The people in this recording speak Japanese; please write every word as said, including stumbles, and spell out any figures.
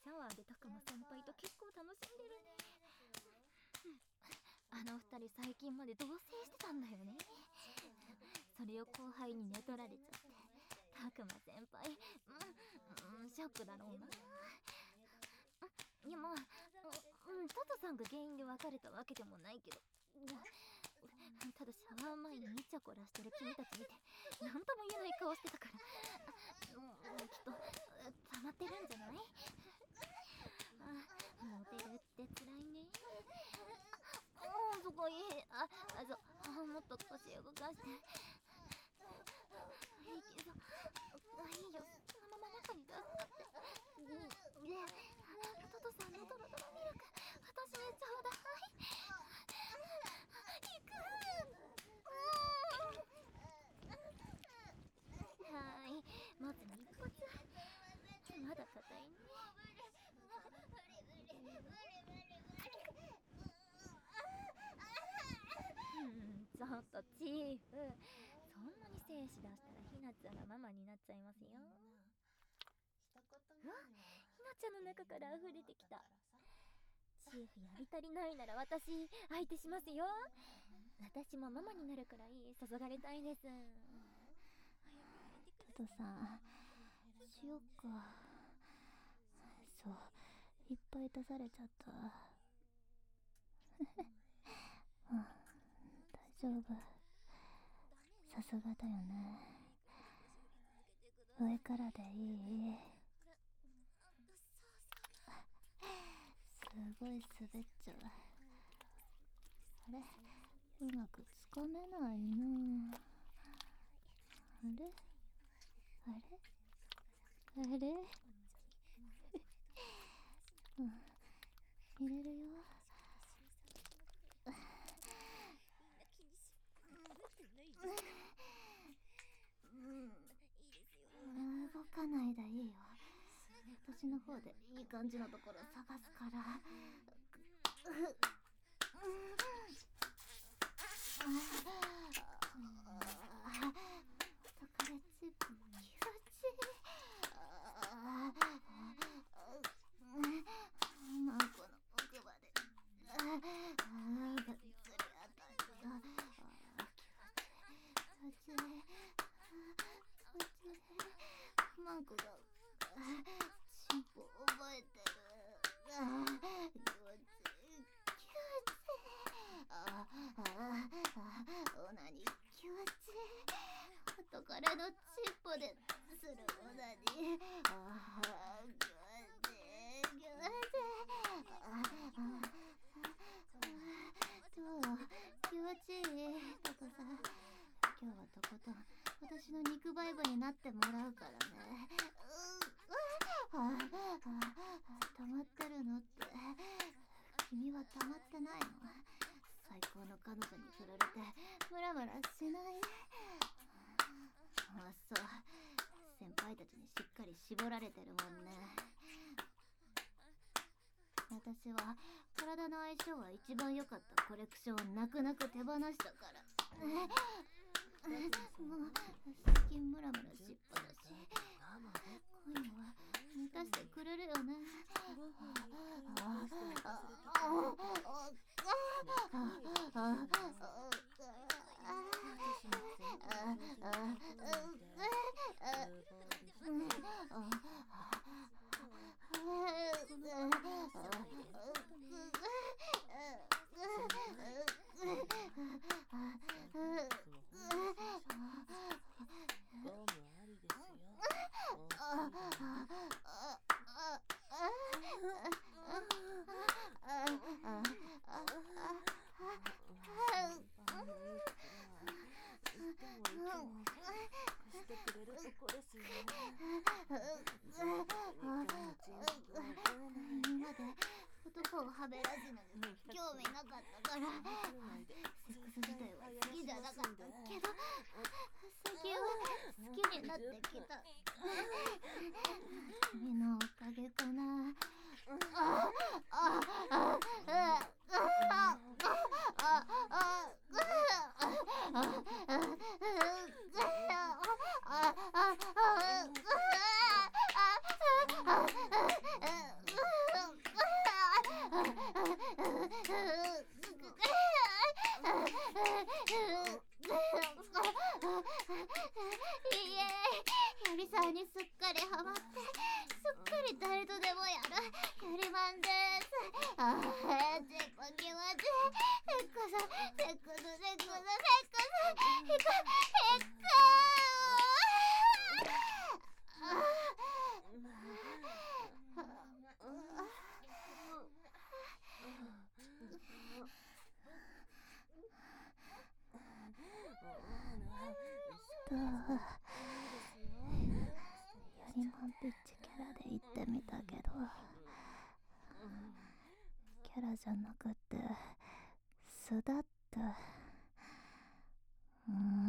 シャワーでたくま先輩と結構楽しんでるね。あの二人最近まで同棲してたんだよね。それを後輩に寝取られちゃって、たくま先輩、うん、うん、ショックだろうな。いやまあ、うん、トトさんが原因で別れたわけでもないけど、ただシャワー前にイチャコラしてる君たち見て何とも言えない顔してたから、もうきっと溜まってるんじゃない？あ、モテるってつらいね。あ、すごい。あ、あ、そう、もっと腰動かして。いいけど、いいよ、そのまま中に出すって。で、トトさんのドロドロミルク、私にちょうだい。行く。はーい、まず一発。まだ硬いね。うん、ちょっとチーフ、そんなに精子出したらひなちゃんがママになっちゃいますよ。うわ、ひなちゃんの中から溢れてきた。チーフやり足りないなら私相手しますよ。私もママになるくらい注がれたいです。 トトさん、しよっか。そう、いっぱい出されちゃった。うん、大丈夫。さすがだよね。上からでいい？すごい滑っちゃう。あれ、うまくつかめないな。あれあれあれうん、入れるよ。動かないでいいよ。私の方でいい感じのところ探すから。元カレチップ気持ちいい。マンコの奥までがっつり当たるよ。気持ちいい。気持ちいい。マンコがチンポ覚えてる。気持ちいい。気持ちいい。あああ、オナニー気持ちいい。元カレのチンポでするオナニー。ああ、気持ちいい。気持ちいい。ああ、どう？気持ちいい。トトさん、今日はとことん私の肉バイブになってもらうからね。うん、ああ、溜まってるのって。君は溜まってないの？最高の彼女に振られてムラムラしない？あ、そう、先輩たちにしっかり絞られてるもんね。私は体の相性が一番良かったコレクションを泣く泣く手放したから。もう最近ムラムラしっぱだし、今夜は満たしてくれるよね。してくれるとこですよね。今まで男をはべらずのに興味なかったから、セックス自体は好きじゃなかったけど、最近は好きになってきた。君のおかげかな。ああああサーにすっかりハマって、すっかり誰とでもやるゆりまんです。ああ、チェコ気持ちいい。ヘッコさん、ヘッコさん、ヘッコさん、ヘッコさん、ヘッコヘッコヘッコと、よりまんピッチキャラで行ってみたけど、キャラじゃなくて素だった。うーん